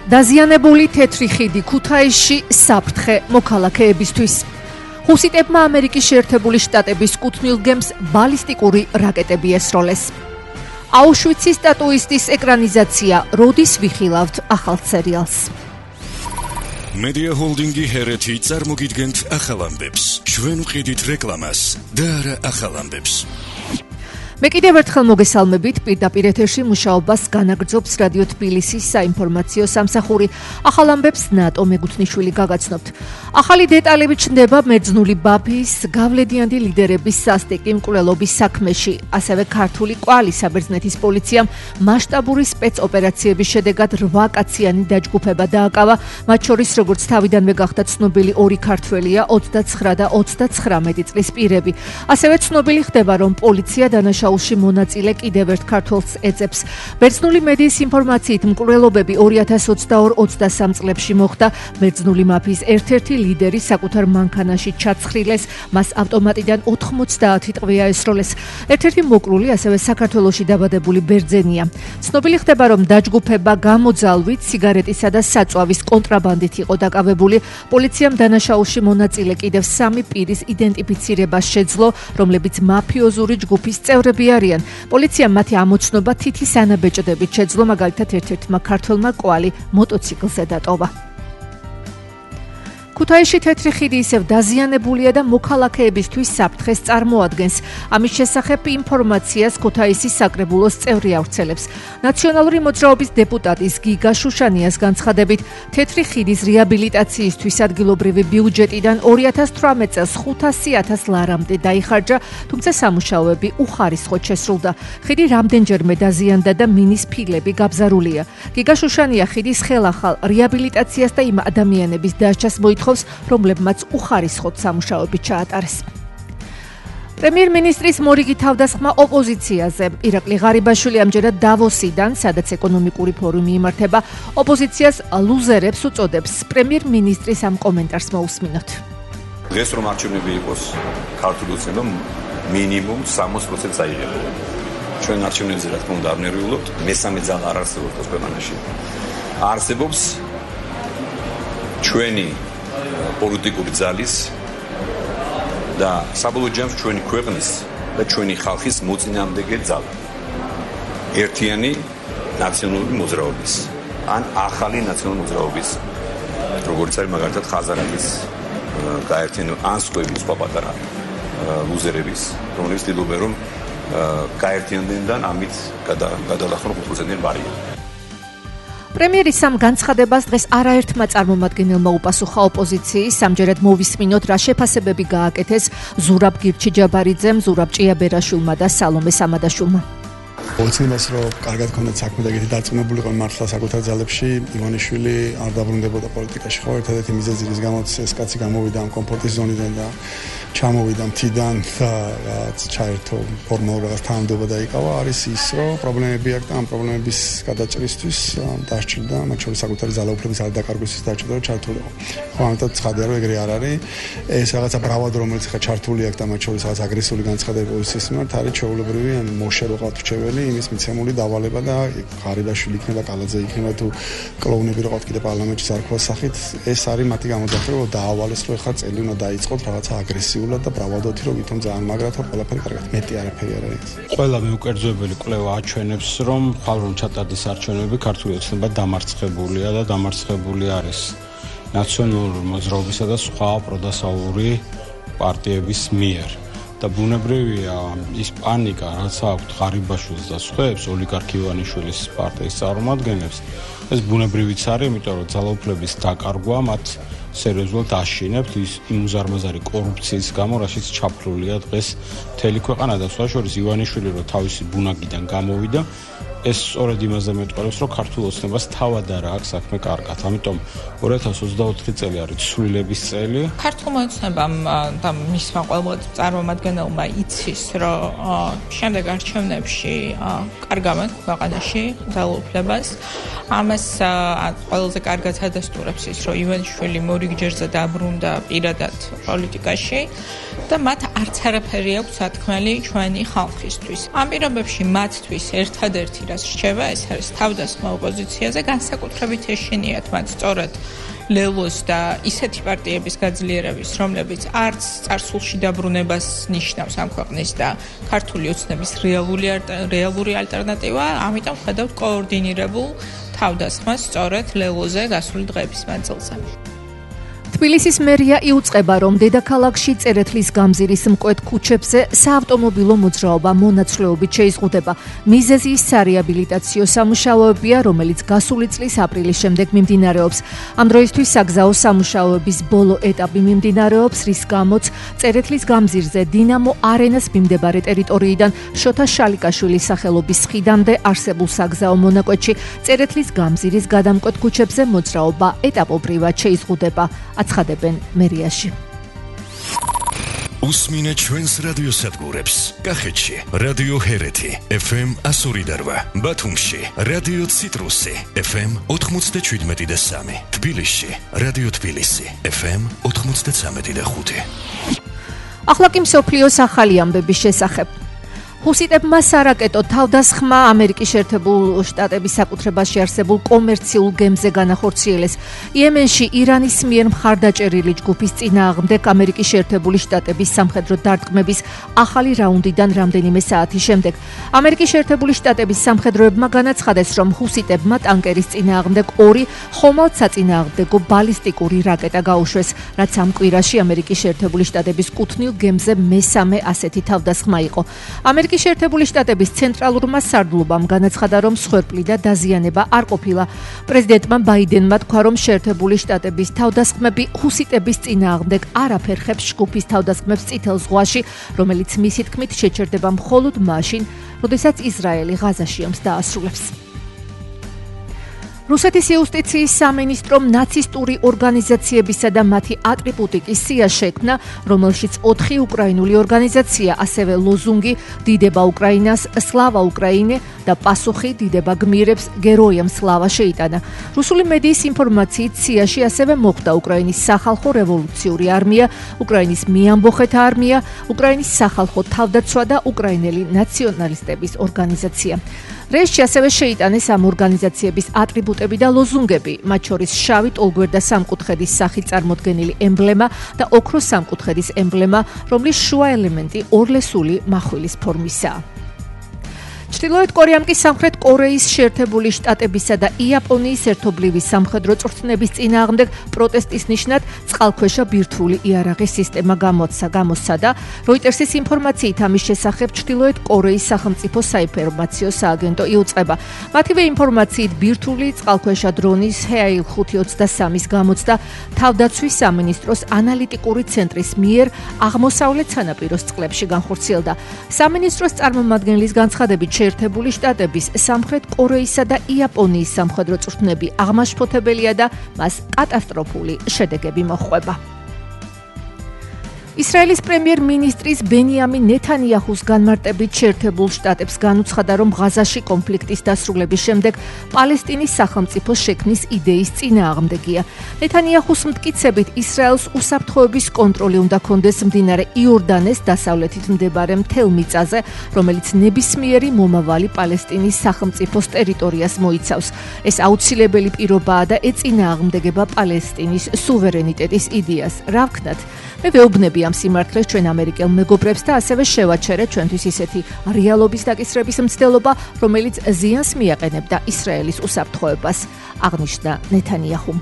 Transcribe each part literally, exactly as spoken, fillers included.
დაზიანებული თეთრი ხიდი ქუთაისში საფრთხე მოქალაქეებისთვის. ჰუსიტებმა ამერიკის შეერთებული შტატების კუთვნილ გემს ბალისტიკური რაკეტები ესროლეს. აუშვიცის სტატუისტის ეკრანიზაცია როდის ვიხილავთ ახალ სერიალს. Media Holdingi ჰერეთი წარმოგიდგენთ ახალ ამბებს. ჩვენ ვყიდით რეკლამას და არა ახალ ამბებს. მე კიდევ ერთხელ მოგესალმებით, პირდაპირ ეთერში მუშაობას განაგრძობს რადიო თბილისის საინფორმაციო სამსახური. ახალ ამბებს ნატო მეგუთნიშვილი გაგაცნობთ. ახალი დეტალები ჩნდება მერძნული ბაფის გავლედიანდი ლიდერების სასტიკი მკვლელობის საქმეში. ასევე ქართული კვალი საბერძნეთის პოლიციამ მასშტაბური სპეცოპერაციების შედეგად რვა კაციანი დაჯგუფება დააკავა. მათ შორის როგორც თავიდანვე გახდა ცნობილი ორი ქართველია, ოცდაცხრა და ოცდაცხრამეტი წლის პირები. ასევე ცნობილი ხდება, რომ პოლიცია დანაშაულში მონაწილე კიდევ ერთ ქართველს ეძებს. ბერძნული მედიის ინფორმაციით მკვლელობები ორი ათას ოცდაორ ოცდასამ წლებში მოხდა. ბერძნული მაფიის ერთ-ერთი ლიდერი საკუთარ მანქანაში ჩაცხრილეს, მას ავტომატიდან ოთხმოცდაათი ტყვია ესროლეს. ერთ-ერთი მოკლული ასევე საქართველოში დაბადებული ბერძენია. ცნობილი ხდება, რომ დაჯგუფება გამოძალვით, სიგარეტისა და საწვავის კონტრაბანდით იყო დაკავებული. პოლიციამ დანაშაულში მონაწილე კიდევ სამი პირის იდენტიფიცირებას შეძლო, რომლებიც მაფიოზური ჯგუფის წევრები არიან. პოლიციამ მათი ამოცნობა თითის ანაბეჭდებით შეძლო, მაგალითად ერთ-ერთმა ქართველმა კვალი მოტოციკლზე დატოვა. ქუთაისში თეთრი ხიდი ისევ დაზიანებულია და მოქალაქეებისთვის საფრთხეს წარმოადგენს. ამის შესახებ ინფორმაციას ქუთაისის საკრებულოს წევრი ავრცელებს. ნაციონალური მოძრაობის დეპუტატის გიგა შუშანიას განცხადებით, თეთრი ხიდის რეაბილიტაციისთვის ადგილობრივი ბიუჯეტიდან ორი ათას თვრამეტ წელს ხუთასი ათას ლარამდე დაიხარჯა, თუმცა სამუშაოები უხარისხოდ შესრულდა. ხიდი რამდენჯერმე დაზიანდა და მინის ფილები გაბზარულია. გიგა შუშანია ხიდის ხელახალ რეაბილიტაციას და იმ ადამიანების დასჯას მოითხოვს, რომლებმაც უხარისხოდ სამუშაოები ჩაატარეს. პრემიერ-მინისტრის მორიგი თავდასხმა ოპოზიციაზე. ირაკლი ღარიბაშვილი ამჯერად დავოსიდან, სადაც ეკონომიკური ფორუმი იმართება, ოპოზიციას ლუზერებს უწოდებს. პრემიერ-მინისტრის ამ კომენტარს მოусმინოთ. დღეს რომ არჩევნები იყოს ქართული ოცნება მინიმუმ სამოცი პროცენტს აიღებდა. ჩვენ არჩევნებზე რა თქმა უნდა არ ნერვიულობთ, მესამე ძალა არ არსებობს ქვეყანაში. არსებობს ჩვენი პოლიტიკური ძალის და საბოლოო ჯამში ჩვენი ქვეყნის და ჩვენი ხალხის მოწინააღმდეგე ძალა. ერთიანი ნაციონალური მოძრაობის ან ახალი ნაციონალური მოძრაობის, როგორც არის მაგალითად ხაზარეთის გაერთიანება ან სხვები სხვა პატარა ლუზერების, რომლებიც ცდილობენ რომ გაერთიანდნენ და ამით გადალახონ ხუთ პროცენტიანი ბარიერი. პრემიერის ამ განცხადებას დღეს არაერთმა წარმომადგენელმა უპასუხა ოპოზიციის. ამჯერად მოვისმინოთ, რა შეფასებები გააკეთეს ზურაბ გირჩიჯაბარიძემ, ზურაბ ჭიაბერაშვილმა და სალომე სამადაშვილმა. ოცნებას რომ კარგად ქონდათ საქმე და ეგეთი დარწმუნებული იყო მართლა საკუთარ ძალებში, ივანიშვილი არ დაბრუნდებოდა პოლიტიკაში. ხო, ერთადერთი მიზეზი რის გამოც ეს კაცი გამოვიდა ამ კომფორტის ზონიდან და ჩამოვიდა მთიდან და რაც ჩაერთო ფორმალურ რაღაც თანამდებობა დაიკავა, არის ის, რომ პრობლემები აქვს და ამ პრობლემების გადაჭრისთვის დასჭირდა, მათ შორის საკუთარი ძალაუფლების არ დაკარგვისთვის დასჭირდა, რომ ჩართულიყო. ხო, ამიტომ ცხადია, რომ ეგრე არ არის. ეს რაღაცა ბრავადო, რომელიც ხა ჩართული აქვს და მათ შორის რაღაც აგრესიული განცხადებები პოლიციის მიმართ არის ჩვეულებრივი, ან მოშერო ყავთრჩეველი, იმის მიცემული დავალება და ღარიბაშვილი იქნება, კალაძე იქნება თუ კლოუნები რო ყავთ კიდე პარლამენტში ზარქვა სახით, ეს არის მათი გამოძახვა, რომ დაავალეს, რომ ხა წელი უნდა დაიწყოთ რაღაცა აგრესიულად და ბრავადოთი, რომ ვითომ ძალიან მაგრად ხო ყველაფერი კარგად. მეტი არაფერი არ არის. ყველა მეუკერძოებელი კვლევა აჩვენებს, რომ ხალხ რომ ჩატარდეს არჩევნები, ქართული ოცნება დამარცხებულია და დამარცხებული არის ნაციონალური მოძრაობისა და სხვა პროდასავლური პარტიების მიერ. და ბუნებრივია ის პანიკა, რაც აქვს ღარიბაშვილს და სხვებს, ოლიგარქ ივანიშვილის პარტიის წარმომადგენლებს, ეს ბუნებრივიც არის, იმიტომ რომ ძალაუფლების დაკარგვა მათ სერიოზულად აშინებთ ის იმ უზარმაზარი კორუფციის გამო, რაშიც ჩაფლულია დღეს მთელი ქვეყანა და სხვა შორის ივანიშვილი რო თავისი ბუნაგიდან გამოვიდა, ეს სწორედ იმაზე მეტყველებს, რომ ქართულ ოცნებას თავად არა აქვს საქმე კარგად. ამიტომ ორი ათას ოცდაოთხი წელი არის ცვლილების წელი. ქართულმა ოცნებამ და მისმა ყველა წარმომადგენელმა იცის, რომ შემდეგ არჩევნებში კარგავენ ქვეყანაში ძალაუფლებას. ამას ყველაზე კარგად ადასტურებს ის, რომ ივანიშვილი მორიგ ჯერზე დაბრუნდა პირადად პოლიტიკაში და მათ არც არაფერი აქვს სათქმელი ჩვენი ხალხისთვის. ამ პირობებში მათთვის ერთადერთი რას რჩება, ეს არის თავდასხმა ოპოზიციაზე, განსაკუთრებით ეშინიათ მათ სწორედ ლელოს და ისეთი პარტიების გაძლიერების, რომლებიც არც წარსულში დაბრუნებას ნიშნავს ამ ქვეყნის და ქართული ოცნების რეალური რეალური ალტერნატივა, ამიტომ ხედავთ კოორდინირებულ თავდასხმას სწორედ ლელოზე გასული დღეების მანძილზე. თბილისის მერია იუწყება, რომ დედაქალაქში წერეთლის გამზირის მკვეთ ქუჩებზე საავტომობილო მოძრაობა მონაცვლეობით შეიზღუდება. მიზეზი სარეაბილიტაციო სამუშაოებია, რომელიც გასული წლის აპრილის შემდეგ მიმდინარეობს. ამ დროისთვის საგზაო სამუშაოების ბოლო ეტაპი მიმდინარეობს, რის გამოც წერეთლის გამზირზე დინამო არენას მიმდებარე ტერიტორიიდან შოთა შალიკაშვილის სახელობის ხიდამდე არსებულ საგზაო მონაკვეთში წერეთლის გამზირის გადამკვეთ ქუჩებზე მოძრაობა ეტაპობრივად შეიზღუდება. აცხადებენ მერიაში. უსმინე ჩვენს რადიოსადგურებს. კახეთში რადიო ჰერეთი ეფ ემ one oh eight, ბათუმში რადიო ციტრუსი ეფ ემ ninety-seven და three, თბილისში რადიო თბილისი ეფ ემ ninety-three და five. ახლა კი მსოფლიოს ახალი ამბების შესახებ. ჰუსიტებმა სარაკეტო თავდასხმა ამერიკის შეერთებულ შტატების საკუთრებაში არსებულ კომერციულ გემზე განახორციელეს. იემენში ირანის მიერ მხარდაჭერილი ჯგუფის წინააღმდეგ ამერიკის შეერთებული შტატების სამხედრო დარტყმების ახალი რაუნდიდან რამდენიმე საათის შემდეგ. ამერიკის შეერთებული შტატების სამხედროებმა განაცხადეს, რომ ჰუსიტებმა ტანკერის წინააღმდეგ ორი ხომალდსაწინააღმდეგო ბალისტიკური რაკეტა გაუშვეს, რაც ამ კვირაში ამერიკის შეერთებული შტატების კუთვნილ გემზე მესამე ასეთი თავდასხმა იყო. ამერიკის შეერთებული შტატების ცენტრალურმა სარდლობამ განაცხადა, რომ მსხვერპლი და დაზიანება არ ყოფილა. პრეზიდენტმა ბაიდენმა თქვა, რომ შეერთებული შტატების თავდასხმები ჰუსიტების წინააღმდეგ არ აფერხებს ჯგუფის თავდასხმებს წითელ ზღვაში, რომელიც მისი თქმით შეჩერდება მხოლოდ მაშინ, როდესაც ისრაელი ღაზაში ომს დაასრულებს. რუსეთის იუსტიციის სამინისტრომ ნაცისტური ორგანიზაციებისა და მათი ატრიბუტიკის სია შექმნა, რომელშიც ოთხი უკრაინული ორგანიზაცია, ასევე ლოზუნგი დიდება უკრაინას, სლავა უკრაინე და პასუხი დიდება გმირებს, გეროიამ სლავა შეიტანა. რუსული მედიის ინფორმაციით სიაში ასევე მოხვდა უკრაინის სახალხო რევოლუციური არმია, უკრაინის მიამბოხეთა არმია, უკრაინის სახალხო თავდაცვა და უკრაინელი ნაციონალისტების ორგანიზაცია. რეესში ასევე შეიტანეს ამ ორგანიზაციების ატრიბუტები და ლოზუნგები, მათ შორის შავი ტოლგვერდა სამკუთხედის სახით წარმოდგენილი ემბლემა და ოქროს სამკუთხედის ემბლემა, რომლის შუა ელემენტი ორლესული מחვილის ფორმისაა. ჩრდილოეთ კორეამ კი სამხრეთ კორეის შეერთებული შტატებისა და იაპონიის ერთობლივი სამხედრო წვრთნების წინააღმდეგ პროტესტის ნიშნად წყალქვეშა ბირთვული იარაღის სისტემა გამოცდა გამოსცა და როიტერსის ინფორმაციით ამის შესახებ ჩრდილოეთ კორეის სახელმწიფო საინფორმაციო სააგენტო იუწყება. მათივე ინფორმაციით ბირთვული წყალქვეშა დრონის ჰეაილ five twenty-three-ის გამოცდა თავდაცვის სამინისტროს ანალიტიკური ცენტრის მიერ აღმოსავლეთ სანაპიროს წყლებში განხორციელდა. სამინისტროს წარმომადგენლის განცხადებით შეერთებული შტატების, სამხრეთ კორეისა და იაპონიის სამხედრო წვრთნები აღმაშფოთებელია და მას კატასტროფული შედეგები მოჰყვება. ისრაელის პრემიერ-მინისტრის ბენიამინ ნეთანიაჰუს განმარტებით შეერთებულ შტატებს განუცხადა, რომ ღაზაში კონფლიქტის დასრულების შემდეგ პალესტინის სახელმწიფო შექმნის იდეის წინააღმდეგია. ნეთანიაჰუს მტკიცებით ისრაელს უსაფრთხოების კონტროლი უნდა ჰქონდეს მდინარე იორდანეს დასავლეთით მდებარე მთელ მიწაზე, რომელიც ნებისმიერი მომავალი პალესტინის სახელმწიფოს ტერიტორიას მოიცავს. ეს აუცილებელი პირობაა და ეწინააღმდეგება პალესტინის სუვერენიტეტის იდეას. რა ვქნათ? მე ვეუბნები ამ სიმართლეს ჩვენ ამერიკელ მეგობრებს და ასევე შევაჩერეთ ჩვენთვის ისეთი რეალობის დაკისრების მცდელობა, რომელიც ზიანს მიაყენებდა ისრაელის უსაფრთხოებას, აღნიშნა ნეთანიაჰუმ.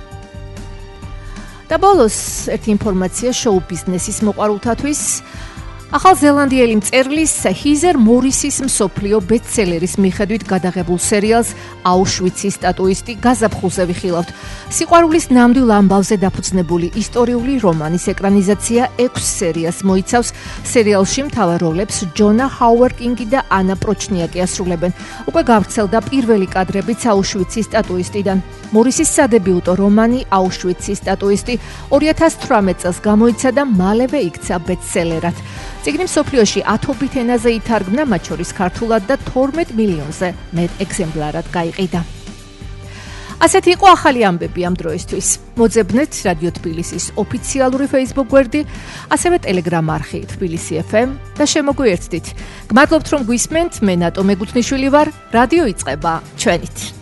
და ბოლოს ერთი ინფორმაცია შოუ ბიზნესის მოყვარულთათვის. ახალზელანდიელი მწერლის ჰიზერ მორისის მსოფლიო ბესტსელერის მიხედვით გადაღებულ სერიალს აუშვიცის სტატუისტი გაზაფხულზე ვიხილავთ. სიყვარულის ნამდვილ ამბავზე დაფუძნებული ისტორიული რომანის ეკრანიზაცია ექვს სერიას მოიცავს. სერიალში მთავარ როლებს ჯონა ჰაუერკინგი და ანა პროჩნიაკი ასრულებენ. უკვე გავრცელდა პირველი კადრებიც აუშვიცის სტატუისტიდან. მორისის სადებიუტო რომანი აუშვიცის სტატუისტი two thousand eighteen წელს გამოიცა და მალევე იქცა ბესტსელერად. წიგნი მსოფლიოში ათობით ენაზე ითარგმნა, მათ შორის ქართულად და თორმეტ მილიონზე მეტ ეგზემპლარად გაიყიდა. ასეთი იყო ახალი ამბები ამ დროისთვის. მოძებნეთ რადიო თბილისის ოფიციალური Facebook გვერდი, ასევე Telegram არხი თბილისი ეფ ემ და შემოგვიერთდით. გმადლობთ რომ გვისმენთ, მე ნატო მეგუთნიშვილი ვარ, რადიო იწყება ჩვენით.